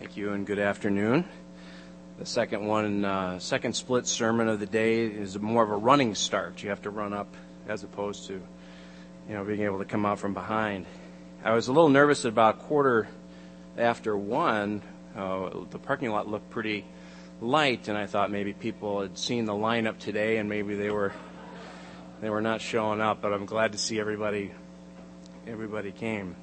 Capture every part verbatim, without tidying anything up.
Thank you and good afternoon. The second one, uh, second split sermon of the day is more of a running start. You have to run up as opposed to, you know, being able to come out from behind. I was a little nervous at about quarter after one. Uh, the parking lot looked pretty light, and I thought maybe people had seen the lineup today and maybe they were they were not showing up. But I'm glad to see everybody everybody came.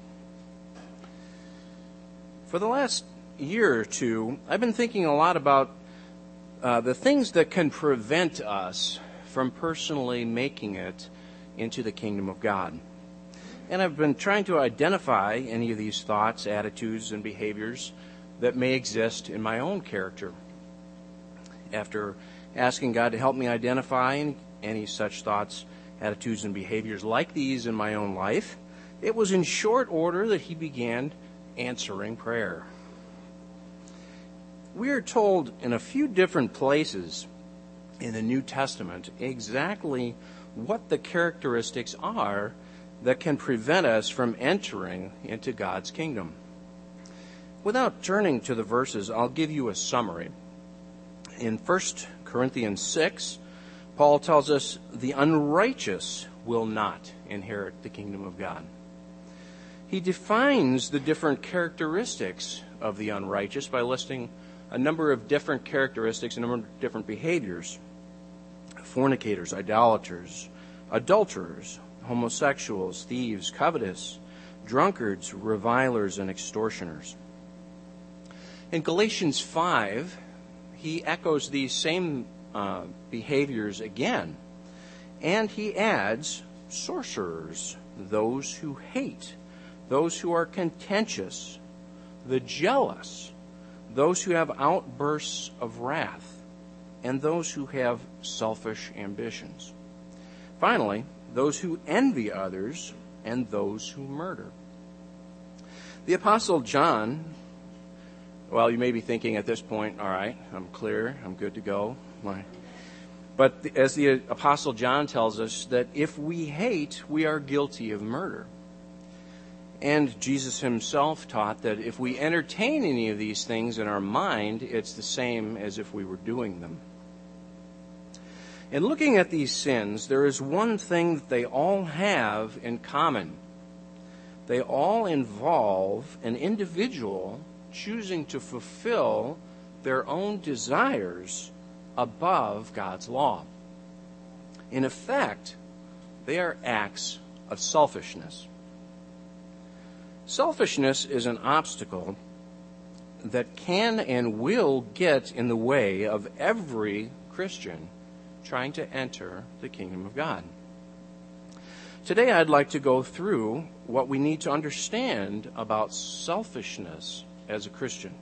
For the last year or two, I've been thinking a lot about uh, the things that can prevent us from personally making it into the kingdom of God. And I've been trying to identify any of these thoughts, attitudes, and behaviors that may exist in my own character. After asking God to help me identify any, any such thoughts, attitudes, and behaviors like these in my own life, it was in short order that He began answering prayer. We are told in a few different places in the New Testament exactly what the characteristics are that can prevent us from entering into God's kingdom. Without turning to the verses, I'll give you a summary. In First Corinthians six, Paul tells us the unrighteous will not inherit the kingdom of God. He defines the different characteristics of the unrighteous by listing a number of different characteristics, a number of different behaviors. Fornicators, idolaters, adulterers, homosexuals, thieves, covetous, drunkards, revilers, and extortioners. In Galatians five, he echoes these same uh, behaviors again, and he adds sorcerers, those who hate, those who are contentious, the jealous, those who have outbursts of wrath, and those who have selfish ambitions. Finally, those who envy others and those who murder. The Apostle John, well, you may be thinking at this point, all right, I'm clear, I'm good to go. But as the Apostle John tells us, that if we hate, we are guilty of murder. And Jesus himself taught that if we entertain any of these things in our mind, it's the same as if we were doing them. In looking at these sins, there is one thing that they all have in common. They all involve an individual choosing to fulfill their own desires above God's law. In effect, they are acts of selfishness. Selfishness is an obstacle that can and will get in the way of every Christian trying to enter the kingdom of God. Today I'd like to go through what we need to understand about selfishness as a Christian.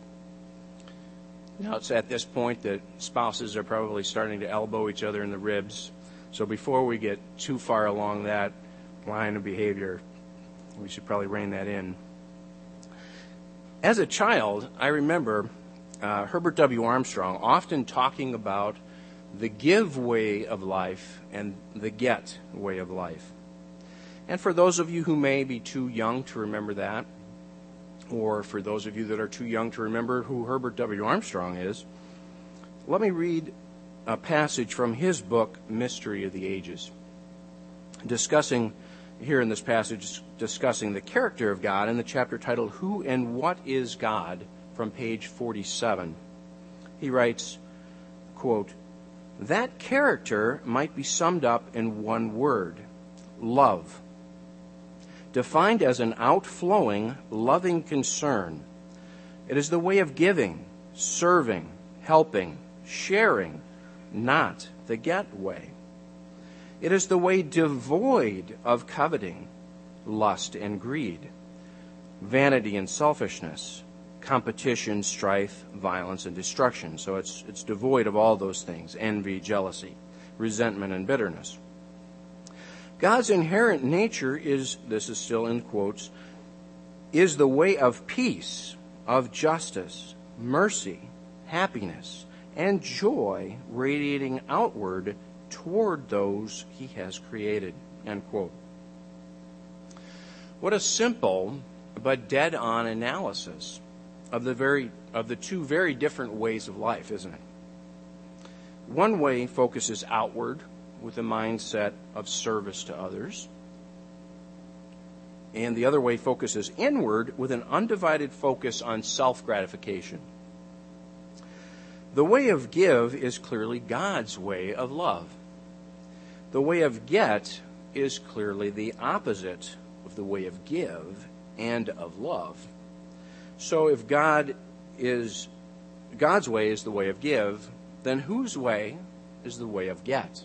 Now it's at this point that spouses are probably starting to elbow each other in the ribs. So before we get too far along that line of behavior, we should probably rein that in. As a child, I remember uh, Herbert W. Armstrong often talking about the give way of life and the get way of life. And for those of you who may be too young to remember that, or for those of you that are too young to remember who Herbert W. Armstrong is, let me read a passage from his book, Mystery of the Ages, discussing here in this passage, discussing the character of God in the chapter titled, Who and What is God, from page forty-seven. He writes, quote, that character might be summed up in one word, love. Defined as an outflowing, loving concern. It is the way of giving, serving, helping, sharing, not the get way. It is the way devoid of coveting, lust and greed, vanity and selfishness, competition, strife, violence, and destruction. So it's it's devoid of all those things, envy, jealousy, resentment, and bitterness. God's inherent nature is, this is still in quotes, is the way of peace, of justice, mercy, happiness, and joy radiating outward toward those he has created, end quote. What a simple but dead-on analysis of the very of the two very different ways of life, isn't it? One way focuses outward with a mindset of service to others, and the other way focuses inward with an undivided focus on self-gratification. The way of give is clearly God's way of love. The way of get is clearly the opposite of the way of give and of love. So if God is God's way is the way of give, then whose way is the way of get?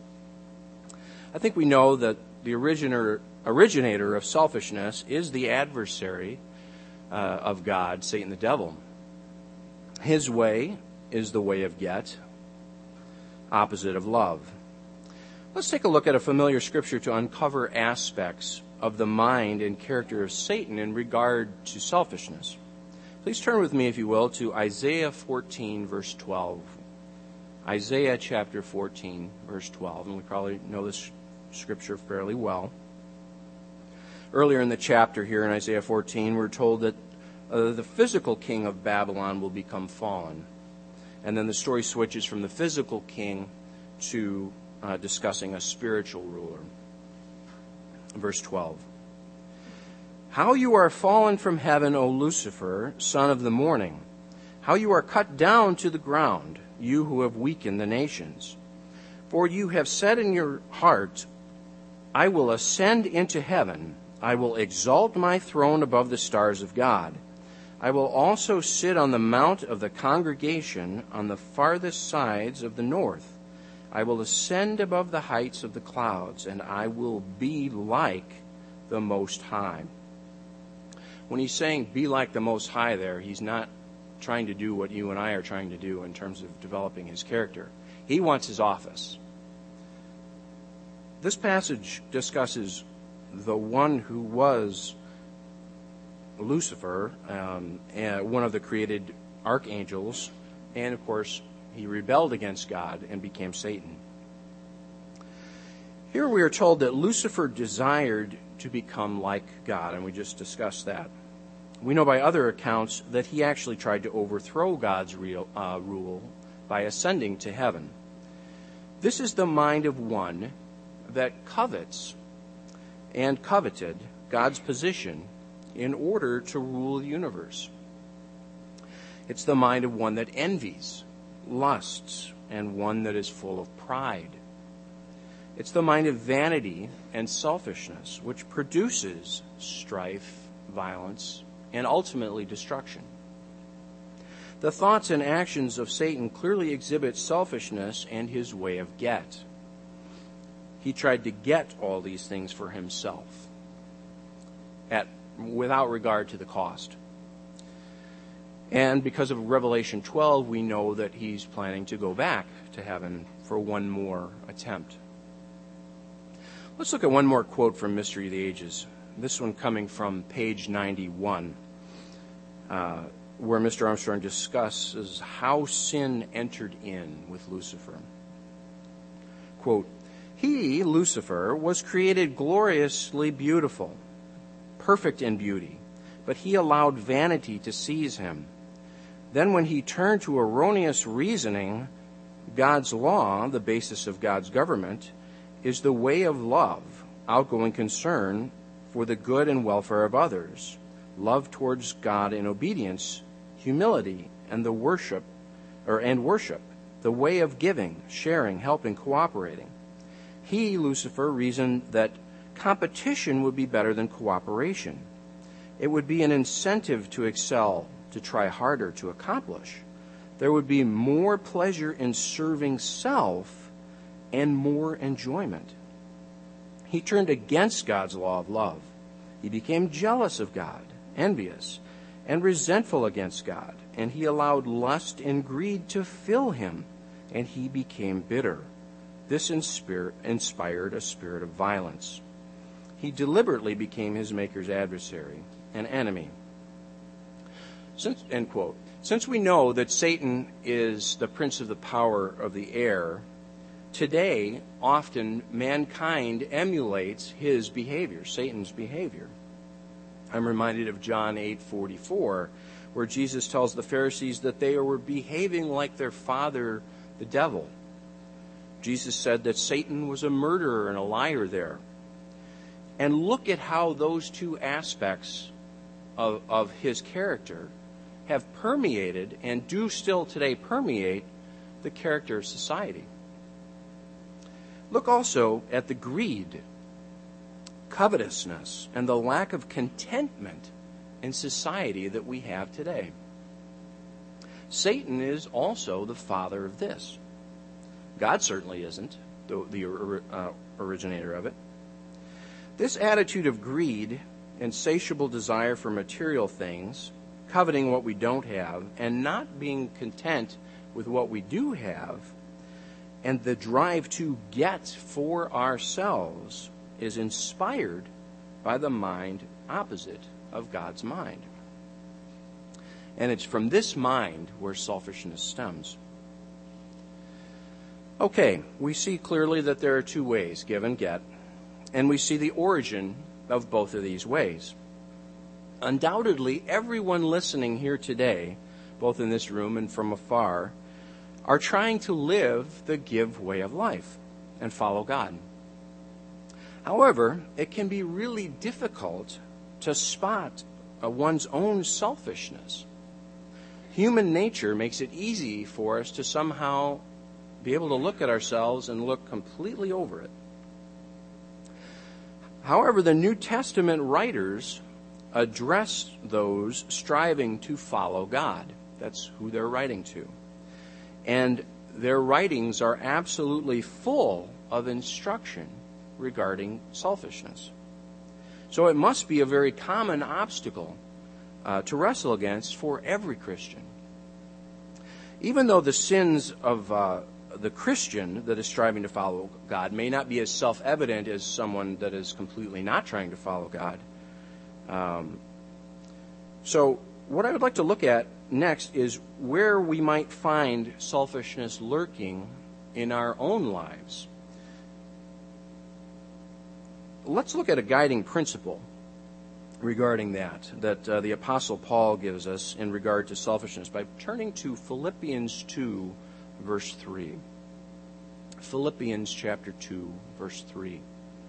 I think we know that the originator, originator of selfishness is the adversary uh, of God, Satan the devil. His way is the way of get, opposite of love. Let's take a look at a familiar scripture to uncover aspects of the mind and character of Satan in regard to selfishness. Please turn with me, if you will, to Isaiah fourteen, verse twelve. Isaiah chapter fourteen, verse twelve, and we probably know this scripture fairly well. Earlier in the chapter here in Isaiah fourteen, we're told that uh, the physical king of Babylon will become fallen. And then the story switches from the physical king to uh, discussing a spiritual ruler. Verse twelve. How you are fallen from heaven, O Lucifer, son of the morning. How you are cut down to the ground, you who have weakened the nations. For you have said in your heart, I will ascend into heaven. I will exalt my throne above the stars of God. I will also sit on the mount of the congregation on the farthest sides of the north. I will ascend above the heights of the clouds, and I will be like the Most High. When he's saying be like the Most High there, he's not trying to do what you and I are trying to do in terms of developing his character. He wants his office. This passage discusses the one who was Lucifer, um, one of the created archangels, and of course he rebelled against God and became Satan. Here we are told that Lucifer desired to become like God, and we just discussed that. We know by other accounts that he actually tried to overthrow God's real, uh, rule by ascending to heaven. This is the mind of one that covets and coveted God's position in order to rule the universe. It's the mind of one that envies, lusts, and one that is full of pride. It's the mind of vanity and selfishness, which produces strife, violence, and ultimately destruction. The thoughts and actions of Satan clearly exhibit selfishness and his way of get. He tried to get all these things for himself, at without regard to the cost. And because of Revelation twelve, we know that he's planning to go back to heaven for one more attempt. Let's look at one more quote from Mystery of the Ages. This one coming from page ninety-one, uh, where Mister Armstrong discusses how sin entered in with Lucifer. Quote, he, Lucifer, was created gloriously beautiful, perfect in beauty, but he allowed vanity to seize him. Then when he turned to erroneous reasoning, God's law, the basis of God's government, is the way of love, outgoing concern for the good and welfare of others, love towards God in obedience, humility, and the worship, or and worship, the way of giving, sharing, helping, cooperating. He, Lucifer, reasoned that competition would be better than cooperation. It would be an incentive to excel, to try harder, to accomplish. There would be more pleasure in serving self and more enjoyment. He turned against God's law of love. He became jealous of God, envious, and resentful against God, and he allowed lust and greed to fill him, and he became bitter. This inspired a spirit of violence. He deliberately became his Maker's adversary, an enemy. Since, end quote. Since we know that Satan is the prince of the power of the air, today often mankind emulates his behavior, Satan's behavior. I'm reminded of John eight forty-four, where Jesus tells the Pharisees that they were behaving like their father, the devil. Jesus said that Satan was a murderer and a liar there. And look at how those two aspects of, of his character have permeated and do still today permeate the character of society. Look also at the greed, covetousness, and the lack of contentment in society that we have today. Satan is also the father of this. God certainly isn't the, the uh, originator of it. This attitude of greed, insatiable desire for material things, coveting what we don't have, and not being content with what we do have, and the drive to get for ourselves is inspired by the mind opposite of God's mind. And it's from this mind where selfishness stems. Okay, we see clearly that there are two ways, give and get, and we see the origin of both of these ways. Undoubtedly, everyone listening here today, both in this room and from afar, are trying to live the give way of life and follow God. However, it can be really difficult to spot uh, one's own selfishness. Human nature makes it easy for us to somehow be able to look at ourselves and look completely over it. However, the New Testament writers address those striving to follow God. That's who they're writing to. And their writings are absolutely full of instruction regarding selfishness. So it must be a very common obstacle uh, to wrestle against for every Christian. Even though the sins of uh, the Christian that is striving to follow God may not be as self-evident as someone that is completely not trying to follow God. Um, so what I would like to look at next is where we might find selfishness lurking in our own lives. Let's look at a guiding principle regarding that, that uh, the Apostle Paul gives us in regard to selfishness by turning to Philippians two, verse three. Philippians chapter two, verse three.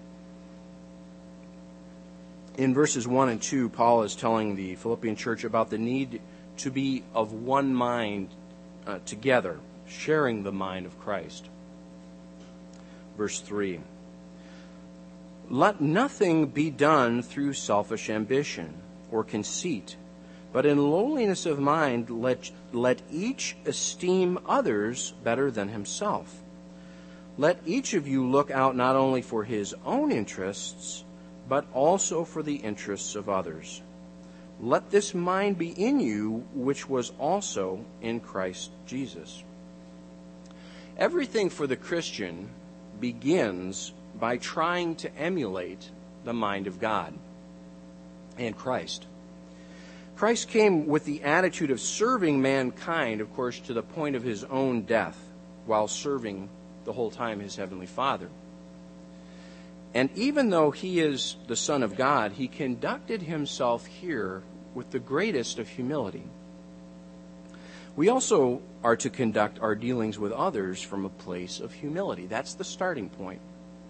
In verses one and two, Paul is telling the Philippian church about the need to be of one mind uh, together, sharing the mind of Christ. Verse three. Let nothing be done through selfish ambition or conceit, but in lowliness of mind let, let each esteem others better than himself. Let each of you look out not only for his own interests, but also for the interests of others. Let this mind be in you, which was also in Christ Jesus. Everything for the Christian begins by trying to emulate the mind of God and Christ. Christ came with the attitude of serving mankind, of course, to the point of his own death, while serving the whole time his heavenly Father. And even though he is the Son of God, he conducted himself here with the greatest of humility. We also are to conduct our dealings with others from a place of humility. That's the starting point.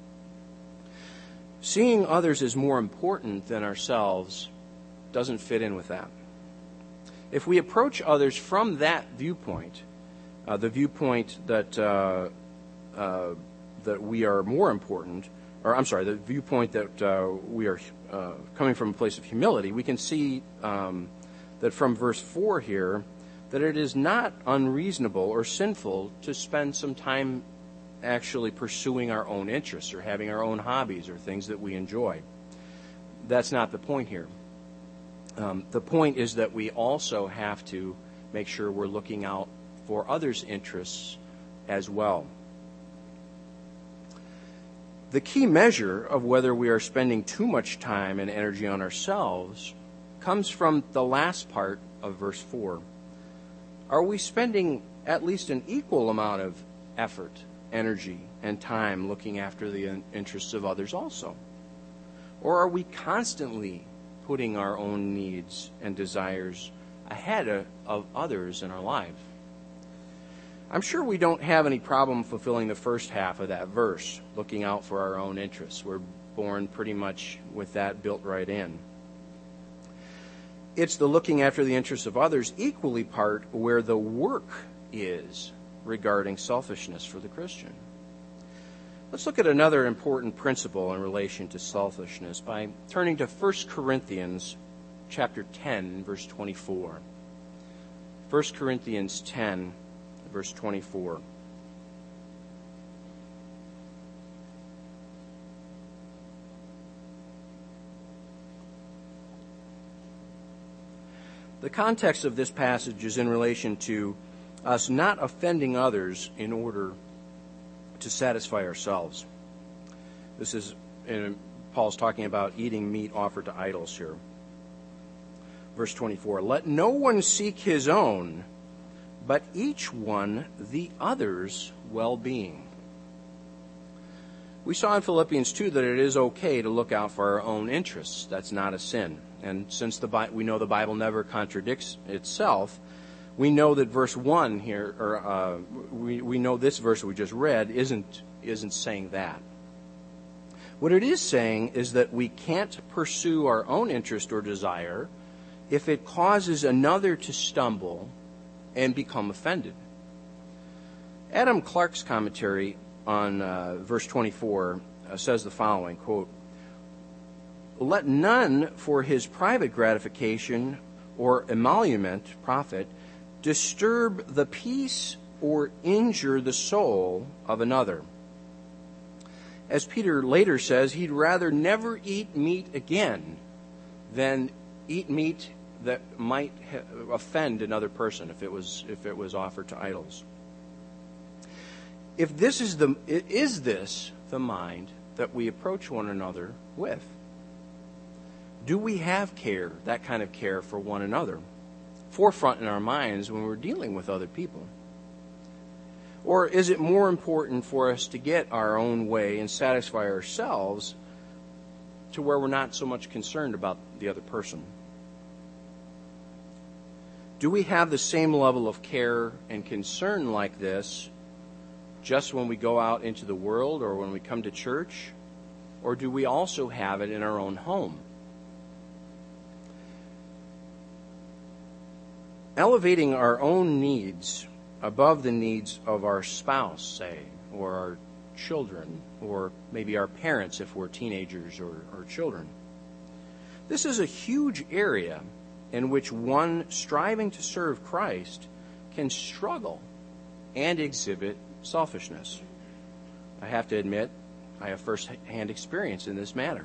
Seeing others as more important than ourselves doesn't fit in with that. If we approach others from that viewpoint, uh, the viewpoint that uh, uh, that we are more important, or I'm sorry, the viewpoint that uh, we are uh, coming from a place of humility, we can see um, that from verse four here, that it is not unreasonable or sinful to spend some time actually pursuing our own interests or having our own hobbies or things that we enjoy. That's not the point here. Um, the point is that we also have to make sure we're looking out for others' interests as well. The key measure of whether we are spending too much time and energy on ourselves comes from the last part of verse four. Are we spending at least an equal amount of effort, energy, and time looking after the interests of others also? Or are we constantly putting our own needs and desires ahead of, of others in our life. I'm sure we don't have any problem fulfilling the first half of that verse, looking out for our own interests. We're born pretty much with that built right in. It's the looking after the interests of others equally part where the work is regarding selfishness for the Christian. Let's look at another important principle in relation to selfishness by turning to First Corinthians chapter ten, verse twenty-four. First Corinthians ten, verse twenty-four. The context of this passage is in relation to us not offending others in order to satisfy ourselves. This is, in, Paul's talking about eating meat offered to idols here. Verse twenty-four, let no one seek his own, but each one the other's well-being. We saw in Philippians two that it is okay to look out for our own interests. That's not a sin. And since the Bi- we know the Bible never contradicts itself, we know that verse one here, or uh, we, we know this verse we just read isn't isn't saying that. What it is saying is that we can't pursue our own interest or desire if it causes another to stumble and become offended. Adam Clark's commentary on uh, verse twenty-four uh, says the following, quote, let none for his private gratification or emolument, profit, disturb the peace or injure the soul of another. As Peter later says, he'd rather never eat meat again than eat meat that might ha- offend another person if it was if it was offered to idols. If this is the is this the mind that we approach one another with? Do we have care, that kind of care for one another, forefront in our minds when we're dealing with other people? Or is it more important for us to get our own way and satisfy ourselves to where we're not so much concerned about the other person? Do we have the same level of care and concern like this just when we go out into the world or when we come to church? Or do we also have it in our own home? Elevating our own needs above the needs of our spouse, say, or our children, or maybe our parents if we're teenagers or, or children. This is a huge area in which one striving to serve Christ can struggle and exhibit selfishness. I have to admit, I have first-hand experience in this matter.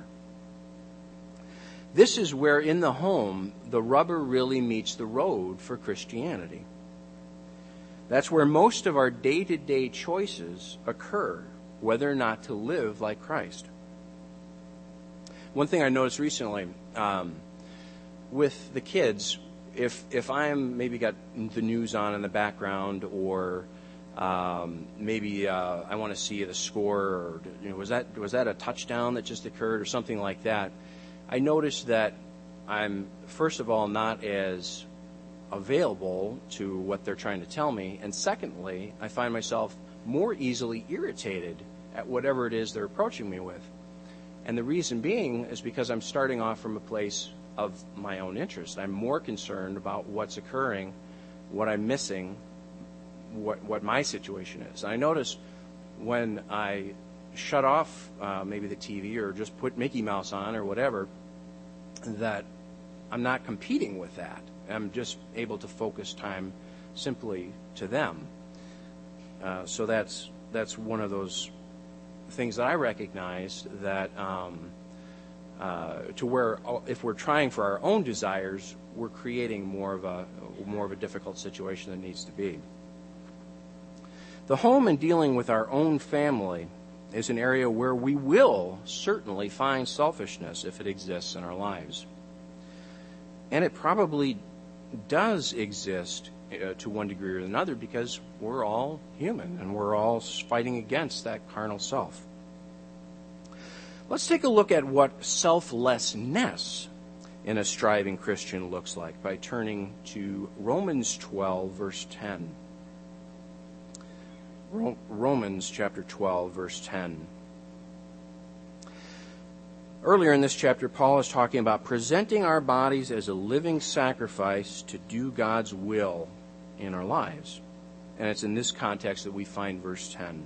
This is where in the home the rubber really meets the road for Christianity. That's where most of our day-to-day choices occur, whether or not to live like Christ. One thing I noticed recently, um, with the kids, if if I'm maybe got the news on in the background, or um, maybe uh, I want to see the score, or you know, was that was that a touchdown that just occurred, or something like that, I noticed that I'm first of all not as available to what they're trying to tell me, and secondly, I find myself more easily irritated at whatever it is they're approaching me with. And the reason being is because I'm starting off from a place of my own interest. I'm more concerned about what's occurring, what I'm missing, what what my situation is. And I notice when I shut off uh, maybe the T V or just put Mickey Mouse on or whatever, that I'm not competing with that. I'm just able to focus time simply to them. Uh, so that's that's one of those things that I recognize, that um, uh, to where if we're trying for our own desires, we're creating more of a more of a difficult situation than needs to be. The home and dealing with our own family is an area where we will certainly find selfishness if it exists in our lives. And it probably does exist uh, to one degree or another, because we're all human and we're all fighting against that carnal self. Let's take a look at what selflessness in a striving Christian looks like by turning to Romans twelve, verse ten. Ro- Romans chapter twelve, verse ten. Earlier in this chapter, Paul is talking about presenting our bodies as a living sacrifice to do God's will in our lives. And it's in this context that we find verse ten.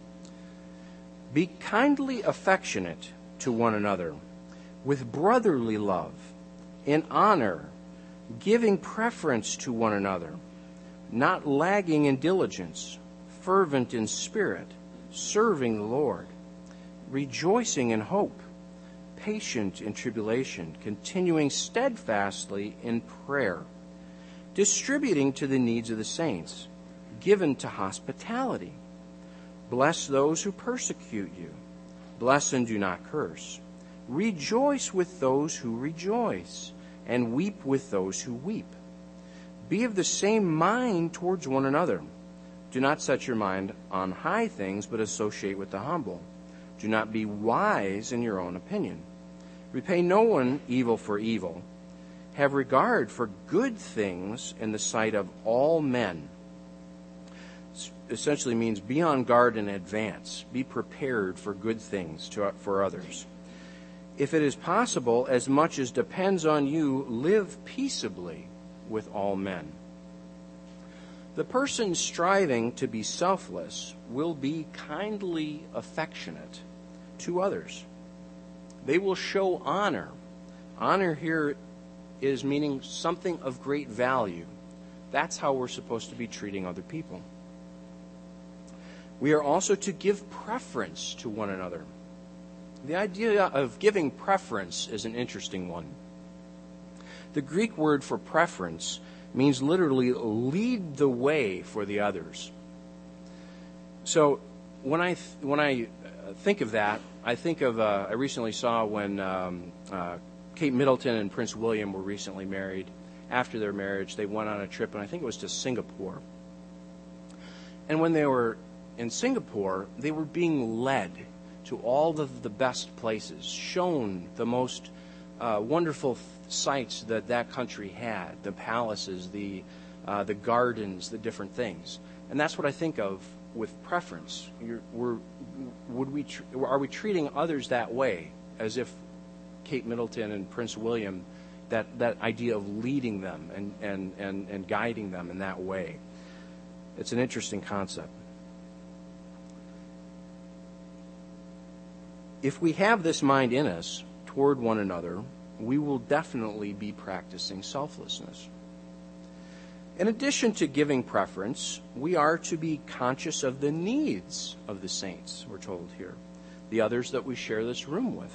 Be kindly affectionate to one another with brotherly love, in honor, giving preference to one another, not lagging in diligence, fervent in spirit, serving the Lord, rejoicing in hope, patient in tribulation, continuing steadfastly in prayer, distributing to the needs of the saints, given to hospitality. Bless those who persecute you. Bless and do not curse. Rejoice with those who rejoice, and weep with those who weep. Be of the same mind towards one another. Do not set your mind on high things, but associate with the humble. Do not be wise in your own opinion. Repay no one evil for evil. Have regard for good things in the sight of all men. This essentially means be on guard in advance. Be prepared for good things to, for others. If it is possible, as much as depends on you, live peaceably with all men. The person striving to be selfless will be kindly affectionate to others. They will show honor. Honor here is meaning something of great value. That's how we're supposed to be treating other people. We are also to give preference to one another. The idea of giving preference is an interesting one. The Greek word for preference means literally lead the way for the others. So when I th- when I think of that, I think of uh, I recently saw when um, uh, Kate Middleton and Prince William were recently married. After their marriage, they went on a trip, and I think it was to Singapore. And when they were in Singapore, they were being led to all of the best places, shown the most uh, wonderful th- sights that that country had, the palaces, the uh, the gardens, the different things. And that's what I think of with preference. You're, we're, would we tr- are we treating others that way, as if Kate Middleton and Prince William, that, that idea of leading them and, and, and, and guiding them in that way? It's an interesting concept. If we have this mind in us toward one another, we will definitely be practicing selflessness. In addition to giving preference, we are to be conscious of the needs of the saints, we're told here, the others that we share this room with.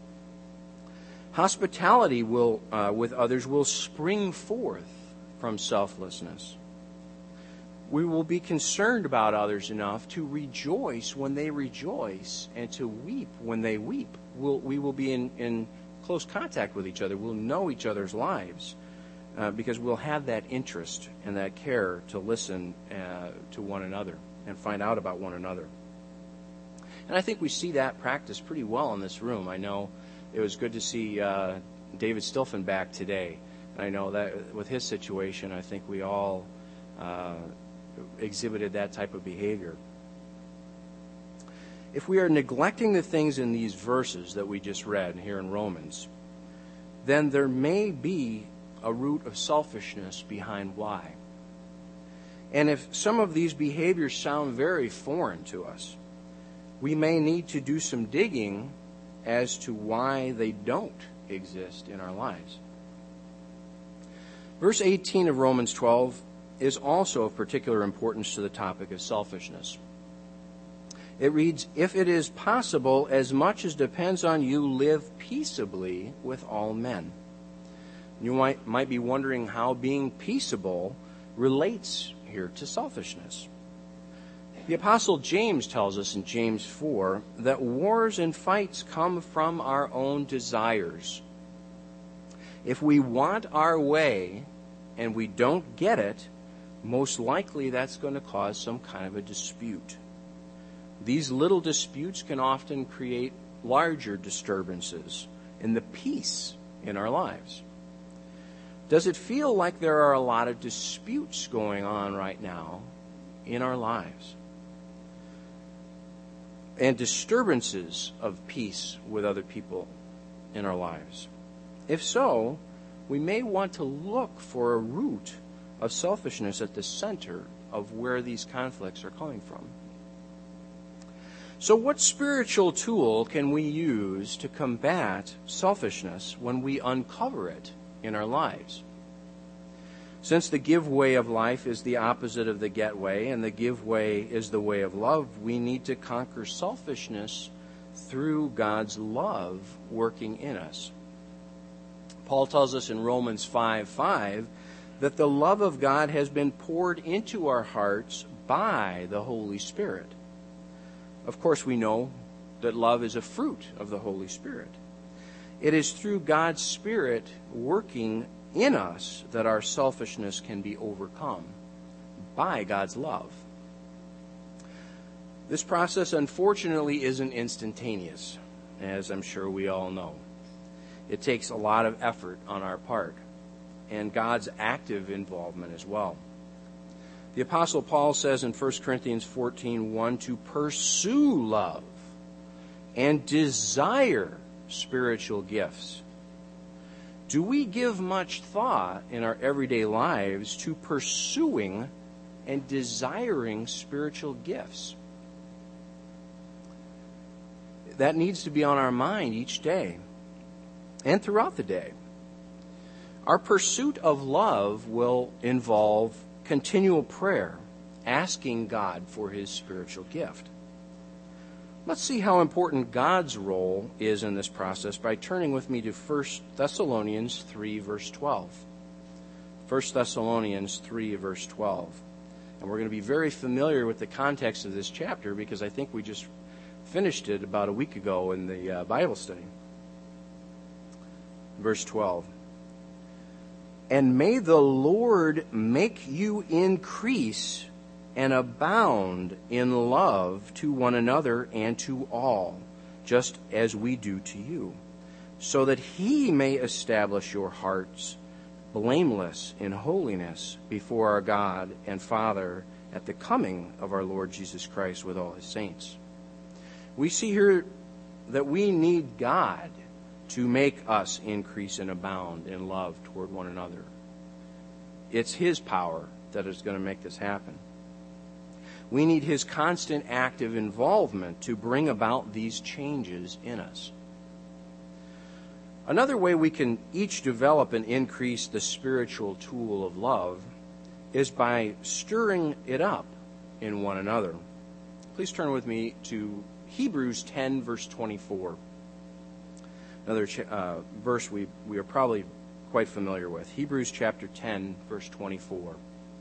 Hospitality will, uh, with others will spring forth from selflessness. We will be concerned about others enough to rejoice when they rejoice and to weep when they weep. We'll, we will be in, in close contact with each other. We'll know each other's lives uh, because we'll have that interest and that care to listen uh, to one another and find out about one another. And I think we see that practice pretty well in this room. I know it was good to see uh, David Stilfen back today. And I know that with his situation, I think we all uh, exhibited that type of behavior. If we are neglecting the things in these verses that we just read here in Romans, then there may be a root of selfishness behind why. And if some of these behaviors sound very foreign to us, we may need to do some digging as to why they don't exist in our lives. Verse eighteen of Romans twelve is also of particular importance to the topic of selfishness. It reads, "If it is possible, as much as depends on you, live peaceably with all men." You might, might be wondering how being peaceable relates here to selfishness. The Apostle James tells us in James four that wars and fights come from our own desires. If we want our way and we don't get it, most likely that's going to cause some kind of a dispute. These little disputes can often create larger disturbances in the peace in our lives? Does it feel like there are a lot of disputes going on right now in our lives? And disturbances of peace with other people in our lives? If so, we may want to look for a root of selfishness at the center of where these conflicts are coming from. So what spiritual tool can we use to combat selfishness when we uncover it in our lives? Since the give way of life is the opposite of the get way, and the give way is the way of love, we need to conquer selfishness through God's love working in us. Paul tells us in Romans five five that the love of God has been poured into our hearts by the Holy Spirit. Of course, we know that love is a fruit of the Holy Spirit. It is through God's Spirit working in us that our selfishness can be overcome by God's love. This process, unfortunately, isn't instantaneous, as I'm sure we all know. It takes a lot of effort on our part, and God's active involvement as well. The Apostle Paul says in First Corinthians fourteen one to pursue love and desire spiritual gifts. Do we give much thought in our everyday lives to pursuing and desiring spiritual gifts? That needs to be on our mind each day and throughout the day. Our pursuit of love will involve continual prayer, asking God for His spiritual gift. Let's see how important God's role is in this process by turning with me to First Thessalonians three, verse twelve. First Thessalonians three, verse twelve. And we're going to be very familiar with the context of this chapter because I think we just finished it about a week ago in the uh, Bible study. Verse twelve. And may the Lord make you increase and abound in love to one another and to all, just as we do to you, so that He may establish your hearts blameless in holiness before our God and Father at the coming of our Lord Jesus Christ with all His saints. We see here that we need God to make us increase and abound in love toward one another. It's His power that is going to make this happen. We need His constant active involvement to bring about these changes in us. Another way we can each develop and increase the spiritual tool of love is by stirring it up in one another. Please turn with me to Hebrews ten, verse twenty-four. Another uh, verse we, we are probably quite familiar with. Hebrews chapter ten, verse twenty-four.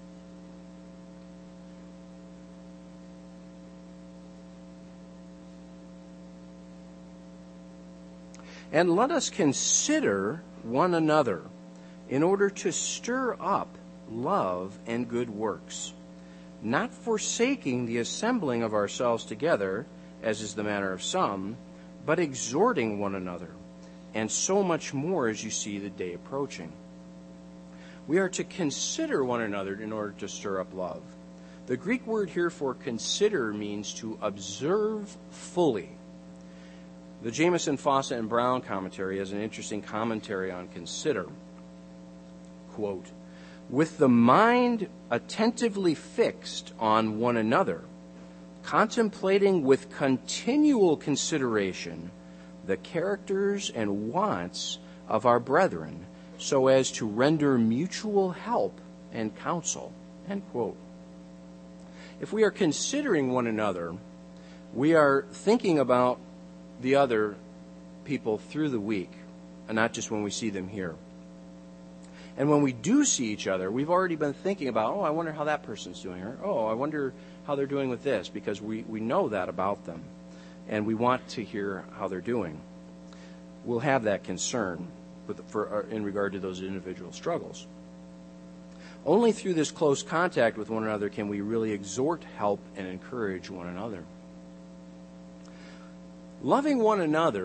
And let us consider one another in order to stir up love and good works, not forsaking the assembling of ourselves together, as is the manner of some, but exhorting one another, and so much more as you see the day approaching. We are to consider one another in order to stir up love. The Greek word here for consider means to observe fully. The Jamieson, Fawcett, and Brown commentary has an interesting commentary on consider. Quote, with the mind attentively fixed on one another, contemplating with continual consideration the characters and wants of our brethren, so as to render mutual help and counsel. End quote. If we are considering one another, we are thinking about the other people through the week, and not just when we see them here. And when we do see each other, we've already been thinking about, oh, I wonder how that person's doing, or oh, I wonder how they're doing with this, because we, we know that about them, and we want to hear how they're doing. We'll have that concern with, for, in regard to those individual struggles. Only through this close contact with one another can we really exhort, help, and encourage one another. Loving one another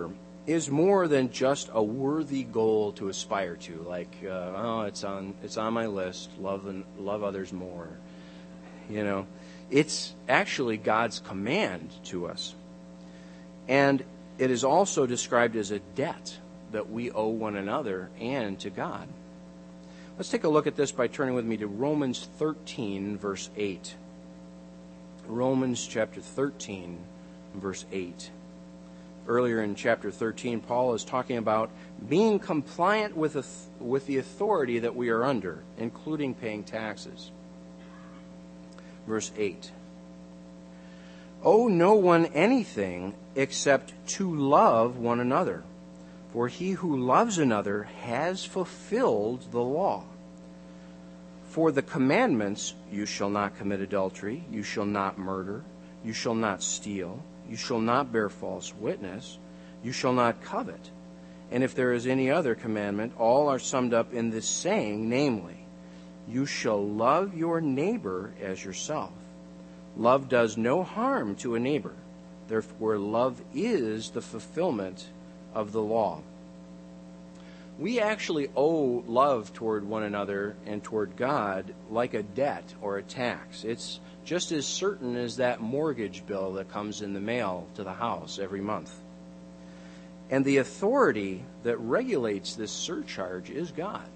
is more than just a worthy goal to aspire to. Like, uh, oh, it's on it's on my list. Love and love others more. You know, it's actually God's command to us, and it is also described as a debt that we owe one another and to God. Let's take a look at this by turning with me to Romans thirteen, verse eight. Romans chapter thirteen, verse eight. Earlier in chapter thirteen, Paul is talking about being compliant with, with the authority that we are under, including paying taxes. Verse eight. Owe no one anything except to love one another, for he who loves another has fulfilled the law. For the commandments, you shall not commit adultery, you shall not murder, you shall not steal, you shall not bear false witness, you shall not covet. And if there is any other commandment, all are summed up in this saying, namely, you shall love your neighbor as yourself. Love does no harm to a neighbor. Therefore, love is the fulfillment of the law. We actually owe love toward one another and toward God like a debt or a tax. It's just as certain as that mortgage bill that comes in the mail to the house every month. And the authority that regulates this surcharge is God.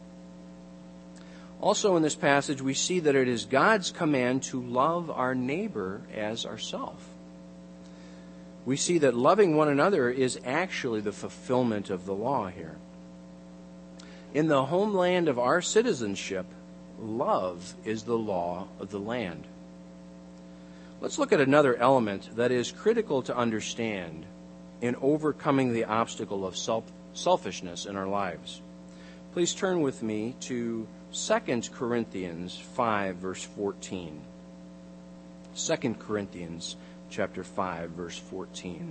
Also in this passage, we see that it is God's command to love our neighbor as ourselves. We see that loving one another is actually the fulfillment of the law here. In the homeland of our citizenship, love is the law of the land. Let's look at another element that is critical to understand in overcoming the obstacle of self, selfishness in our lives. Please turn with me to Second Corinthians five, verse fourteen. Second Corinthians chapter five, verse fourteen.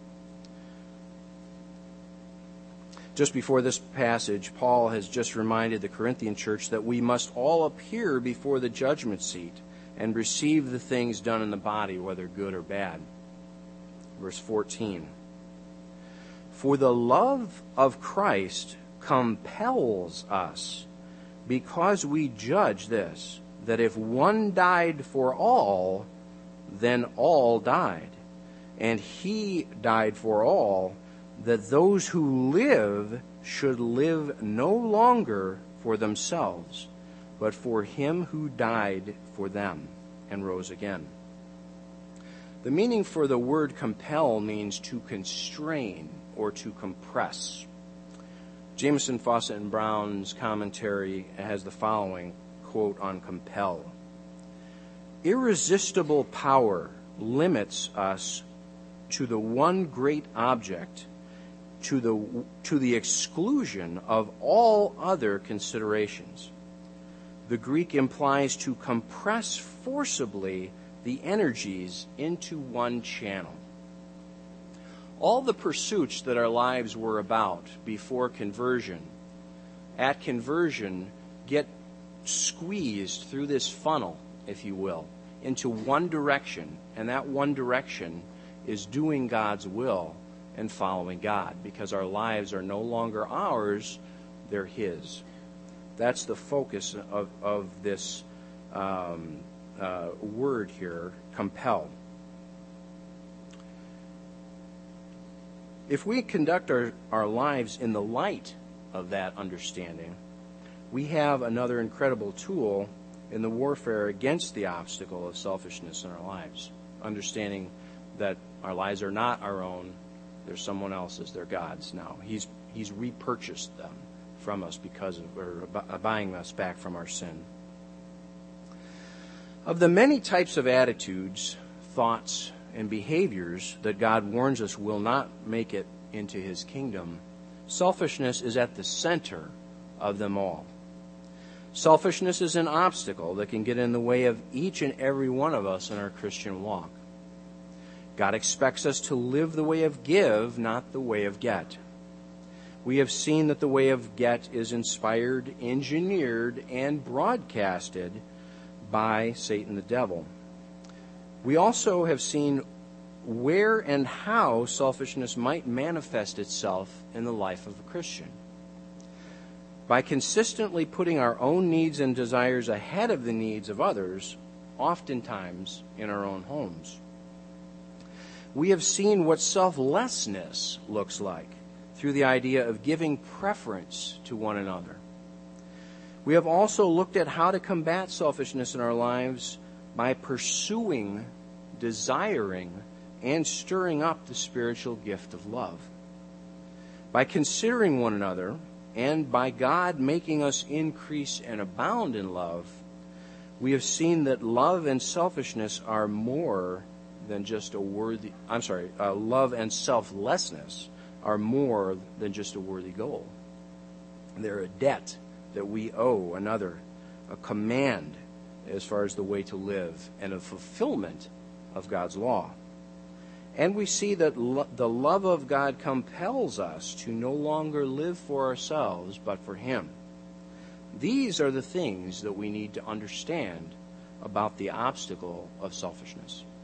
Just before this passage, Paul has just reminded the Corinthian church that we must all appear before the judgment seat and receive the things done in the body, whether good or bad. Verse fourteen. For the love of Christ compels us, because we judge this, that if one died for all, then all died. And he died for all, that those who live should live no longer for themselves, but for him who died for them and rose again. The meaning for the word compel means to constrain or to compress. Jameson, Fawcett, and Brown's commentary has the following quote on compel. Irresistible power limits us to the one great object, to the, to the exclusion of all other considerations. The Greek implies to compress forcibly the energies into one channel. All the pursuits that our lives were about before conversion, at conversion, get squeezed through this funnel, if you will, into one direction, and that one direction is doing God's will and following God, because our lives are no longer ours, they're His. That's the focus of, of this um, uh, word here, compel. If we conduct our, our lives in the light of that understanding, we have another incredible tool in the warfare against the obstacle of selfishness in our lives. Understanding that our lives are not our own, they're someone else's, they're God's now. He's He's repurchased them from us because of, or buying us back from our sin. Of the many types of attitudes, thoughts, and behaviors that God warns us will not make it into His kingdom, selfishness is at the center of them all. Selfishness is an obstacle that can get in the way of each and every one of us in our Christian walk. God expects us to live the way of give, not the way of get. We have seen that the way of get is inspired, engineered, and broadcasted by Satan the devil. We also have seen where and how selfishness might manifest itself in the life of a Christian. By consistently putting our own needs and desires ahead of the needs of others, oftentimes in our own homes. We have seen what selflessness looks like through the idea of giving preference to one another. We have also looked at how to combat selfishness in our lives by pursuing, desiring, and stirring up the spiritual gift of love. By considering one another, and by God making us increase and abound in love, we have seen that love and selfishness are more than just a worthy, I'm sorry, uh, love and selflessness are more than just a worthy goal. They're a debt that we owe another, a command as far as the way to live, and a fulfillment of God's law. And we see that lo- the love of God compels us to no longer live for ourselves, but for Him. These are the things that we need to understand about the obstacle of selfishness.